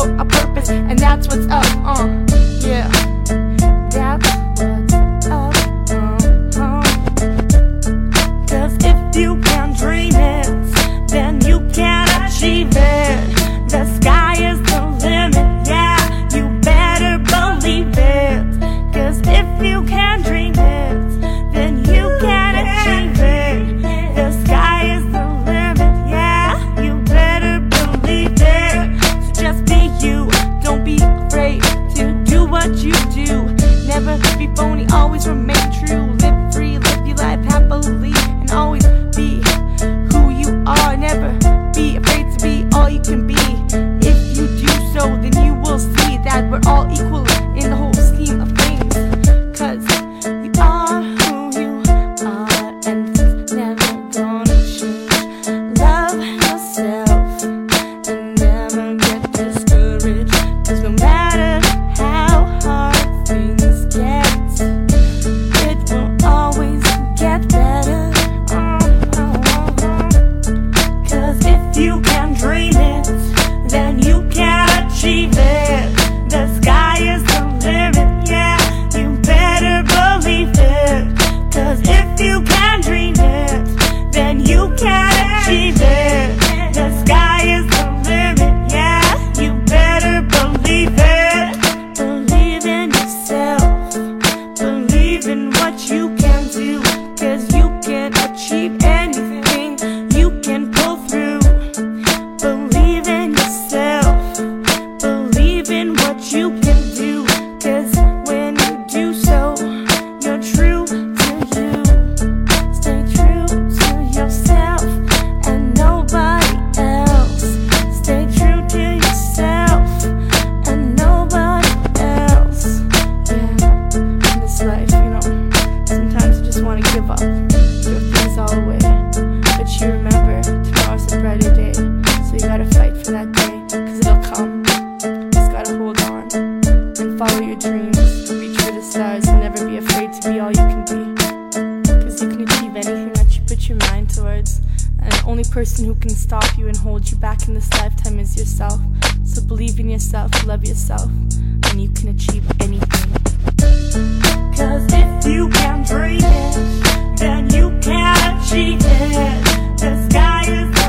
for a purpose, and that's what's up, yeah. That's what's up, Cause if you can't dream it, then you can't achieve it. The sky is the limit, yeah, you better believe it. Cause if you can't dream it, then you can't achieve it. The sky is the limit, yeah, you better believe it. So just be you, don't be afraid to do what you do. Never be phony, always remain true. Live free, live your life happily, and always be who you are. Never be afraid to be all you can be. If you do so, then you will see that we're all equal in the whole scheme of things. Cause you are who you are, and it's never gonna change. Love yourself and never get discouraged. Cause no matter how hard things get, it will always get better. Cause if you can dream it, then you can achieve it. The sky is the limit, yeah, you better believe it. Cause if you can dream it, then you can achieve it. The sky is the limit, yeah, you better believe it. Believe in yourself, believe in what you can do. Cause you can achieve anything, you can pull through. Believe in yourself, believe in what you can do. Cause when you do so, you're true to you. Stay true to yourself and nobody else. Stay true to yourself and nobody else. Yeah, in this life, sometimes you just want to give up, throw things all away. But you remember, tomorrow's a brighter day. So you gotta fight for that day, cause it'll come. Just gotta hold on and follow your dreams. Reach for the stars and never be afraid to be all you can be. Cause you can achieve anything that you put your mind towards. And the only person who can stop you and hold you back in this lifetime is yourself. So believe in yourself, love yourself, and you can achieve anything. Cause if you can dream it, then you can achieve it. The sky is